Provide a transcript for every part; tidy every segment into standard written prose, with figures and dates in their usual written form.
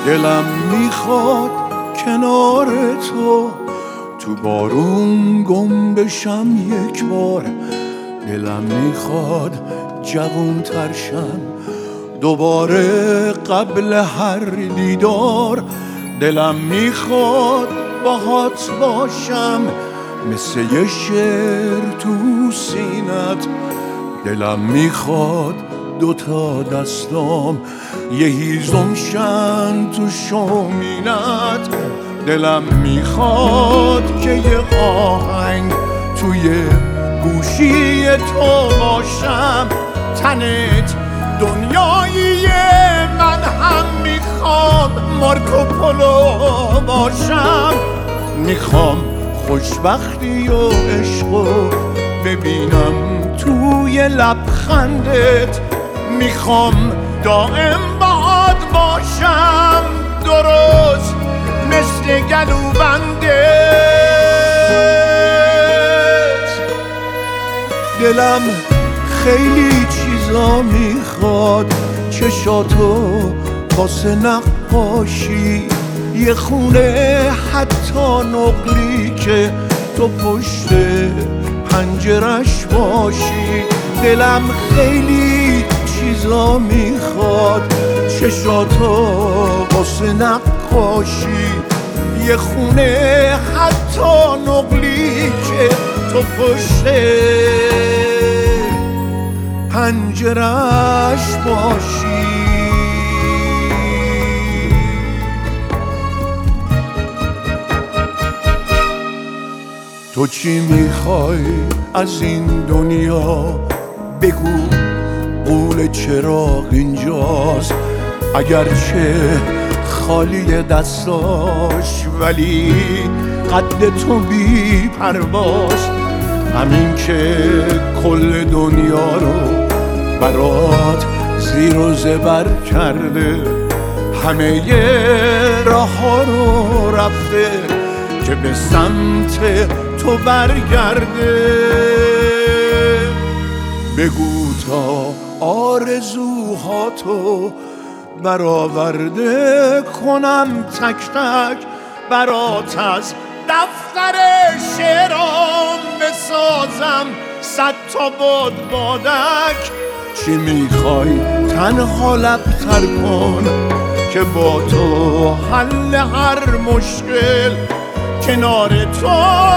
دلم میخواد کنار تو بارون گم بشم یک بار. دلم میخواد جوون ترشم دوباره قبل هر دیدار. دلم میخواد باهات باشم مثل یه شعر تو سینت. دلم میخواد دوتا دستام یه هیزم شن تو شومینت. دلم میخواد که یه آهنگ توی گوشی تو باشم. تنت دنیایی من هم میخوام مارکوپولو باشم. میخوام خوشبختی و عشقو ببینم توی لبخندت. میخوام دائم باهات باشم درست مثل گلوبندت. دلم خیلی چیزا میخواد چشاتو واسه نقاشی. یه خونه حتی نقلی که تو پشت پنجرش باشی. دلم خیلی چیزا میخواد چشاتو واسه نقاشی. یه خونه حتی نقلی که تو پشت پنجرش باشی. تو چی میخوای از این دنیا؟ بگو قول چراغ اینجاست. اگرچه خالی دستاش ولی قد تو بی پرواز. همین که کل دنیا رو برات زیر و زبر کرده. همه راه ها رو رفته که به سمت تو برگرده. بگو تا آرزوهاتو برآورده کنم تک تک برات. از دفتر شعرام بسازم 100 تا بادک. چی میخوای تنها لبتر کن که با تو حل هر مشکل. کنار تو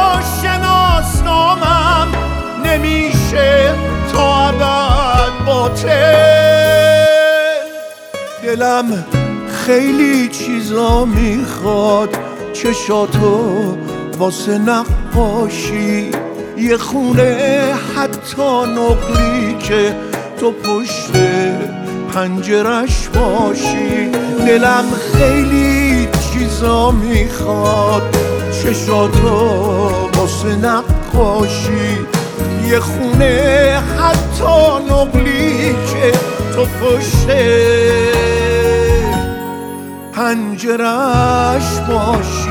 شناسنامم نمیشه تا ابد باطل. دلم خیلی چیزا میخواد چشاتو واسه نقاشی. یه خونه حتی نقلی که تو پشت پنجرش باشی. دلم خیلی چیزا میخواد چشاتو واسه نقاشی. یه خونه حتی نقلی که تو پشت پنجرش باشی.